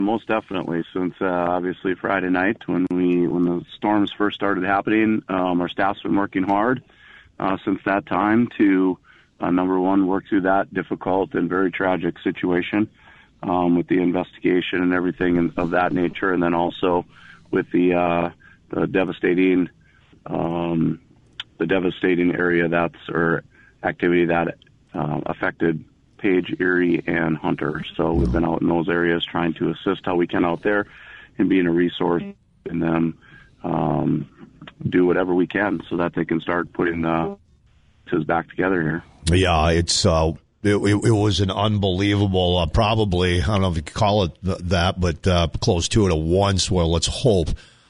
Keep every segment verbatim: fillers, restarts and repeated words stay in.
Most definitely. Since uh, obviously Friday night when we when the storms first started happening, um, our staff's been working hard uh, since that time to uh, number one, work through that difficult and very tragic situation um, with the investigation and everything of that nature, and then also with the uh, the devastating um, the devastating area that's or activity that uh, affected Page, Erie, and Hunter. So we've been out in those areas trying to assist how we can out there and being a resource and then um, do whatever we can so that they can start putting the pieces back together here. Yeah, it's uh, it, it, it was an unbelievable, uh, probably, I don't know if you could call it th- that, but uh, close to it, a once, well, let's hope,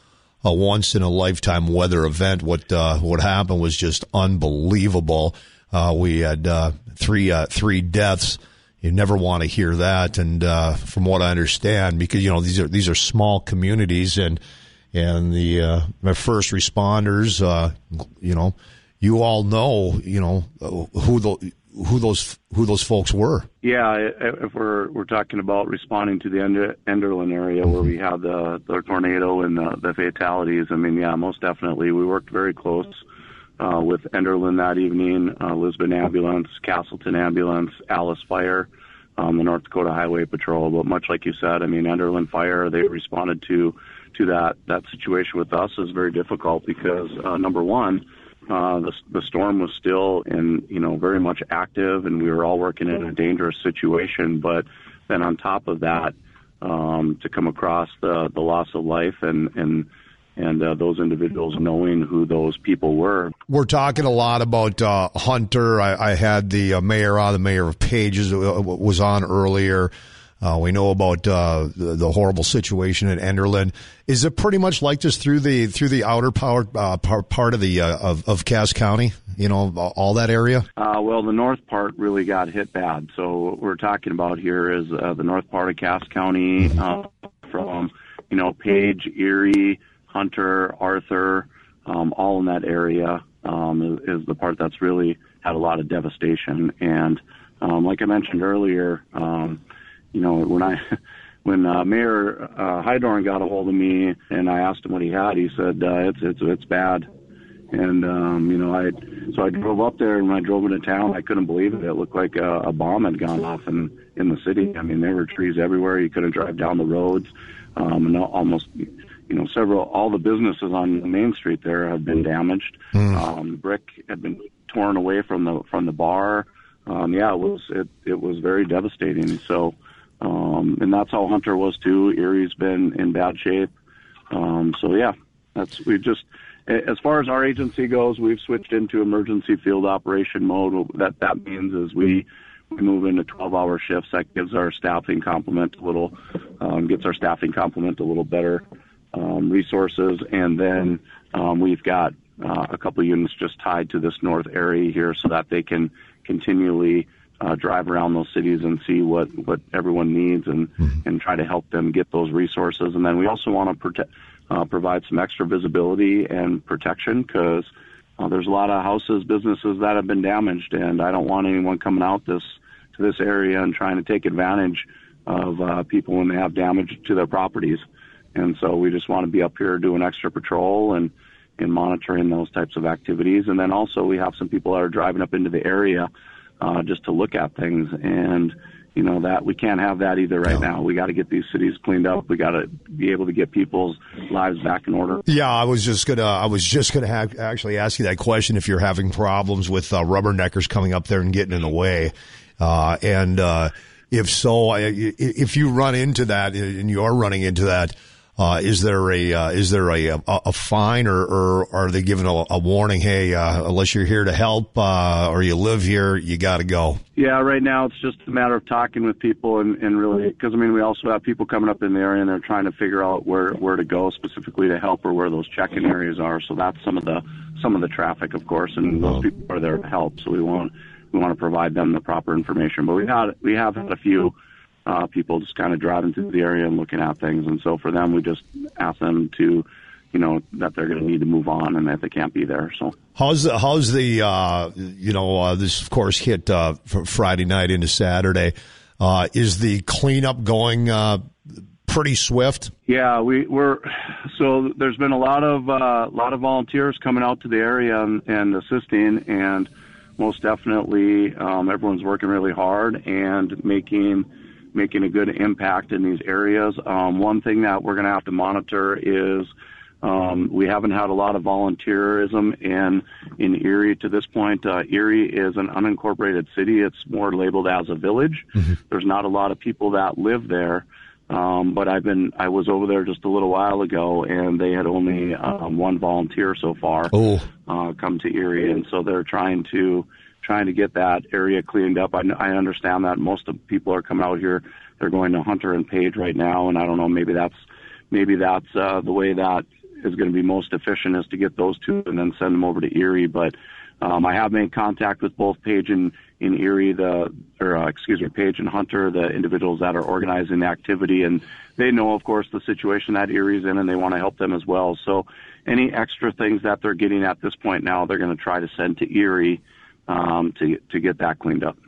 a once-in-a-lifetime weather event. What, uh, what happened was just unbelievable. Uh, we had uh, three uh, three deaths. You never want to hear that, and uh, from what I understand, because you know these are these are small communities, and and the uh, my first responders, uh, you know, you all know, you know who the who those who those folks were. Yeah, if we're we're talking about responding to the Ender, Enderlin area where we had the the tornado and the, the fatalities. I mean, yeah, most definitely, we worked very close. Uh, with Enderlin that evening, uh, Lisbon Ambulance, Castleton Ambulance, Alice Fire, um, the North Dakota Highway Patrol. But much like you said, I mean, Enderlin Fire, they responded to to that that situation with us is very difficult because uh, number one, uh, the the storm was still in you know very much active, and we were all working in a dangerous situation. But then on top of that, um, to come across the the loss of life and and and uh, those individuals knowing who those people were. We're talking a lot about uh, Hunter. I, I had the uh, mayor on, the mayor of Pages was on earlier. Uh, we know about uh, the, the horrible situation at Enderlin. Is it pretty much like this through the through the outer power, uh, part, part of the uh, of, of Cass County? You know, all that area. Uh, well, the north part really got hit bad. So what we're talking about here is uh, the north part of Cass County, mm-hmm. uh, from you know Page, Erie, Hunter, Arthur, um, all in that area um, is, is the part that's really had a lot of devastation. And um, like I mentioned earlier, um, you know, when I when uh, Mayor uh, Hydorn got a hold of me and I asked him what he had, he said uh, it's it's it's bad. And um, you know, I so I drove up there, and when I drove into town, I couldn't believe it. It looked like a, a bomb had gone off in in the city. I mean, there were trees everywhere. You couldn't drive down the roads, um, and almost. You know, several, all the businesses on Main Street there had been damaged. Mm. Um, brick had been torn away from the from the bar. Um, yeah, it was it it was very devastating. So, um, and that's how Hunter was too. Erie's been in bad shape. Um, so yeah, that's we just as far as our agency goes, we've switched into emergency field operation mode. What that that means is we. We move into twelve-hour shifts. That gives our staffing complement a little, um, gets our staffing complement a little better um, resources, and then um, we've got uh, a couple of units just tied to this north area here, so that they can continually uh, drive around those cities and see what, what everyone needs, and mm-hmm. and try to help them get those resources. And then we also want to prote- uh, provide some extra visibility and protection because. Uh, there's a lot of houses, businesses that have been damaged, and I don't want anyone coming out this to this area and trying to take advantage of uh, people when they have damage to their properties. And so we just want to be up here doing extra patrol and, and monitoring those types of activities. And then also we have some people that are driving up into the area uh, just to look at things. And, you know, that we can't have that either right no. now. We got to get these cities cleaned up. We got to be able to get people's lives back in order. Yeah, I was just gonna, I was just gonna have, actually ask you that question. If you're having problems with uh, rubberneckers coming up there and getting in the way, uh, and uh, if so, if you run into that and you are running into that, uh, is there a uh, is there a, a, a fine, or, or are they giving a, a warning? Hey, uh, unless you're here to help uh, or you live here, you got to go. Yeah, right now it's just a matter of talking with people and, and really, because I mean, we also have people coming up in the area and they're trying to figure out where, where to go specifically to help or where those check-in areas are. So that's some of the some of the traffic, of course, and those people are there to help. So we want we want to provide them the proper information. But we had we have had a few. Uh, people just kind of driving through the area and looking at things. And so for them, we just ask them to, you know, that they're going to need to move on and that they can't be there. So how's the, how's the, uh, you know, uh, this of course hit, uh, Friday night into Saturday. Uh, is the cleanup going, uh, pretty swift? Yeah, we, we're so there's been a lot of uh, lot of volunteers coming out to the area and, and assisting, and most definitely um, everyone's working really hard and making making a good impact in these areas. Um, one thing that we're going to have to monitor is um, we haven't had a lot of volunteerism in in Erie to this point. Uh, Erie is an unincorporated city. It's more labeled as a village. Mm-hmm. There's not a lot of people that live there. Um, but I've been, I was over there just a little while ago, and they had only um, one volunteer so far oh. uh, come to Erie, and so they're trying to trying to get that area cleaned up. I, I understand that most of the people are coming out here. They're going to Hunter and Page right now, and I don't know, maybe that's maybe that's uh, the way that is going to be most efficient, is to get those two and then send them over to Erie. But um, I have made contact with both Page and in Erie, the or uh, excuse me, Page and Hunter, the individuals that are organizing the activity, and they know, of course, the situation that Erie's in, and they want to help them as well. So any extra things that they're getting at this point now, they're going to try to send to Erie um, to to get that cleaned up.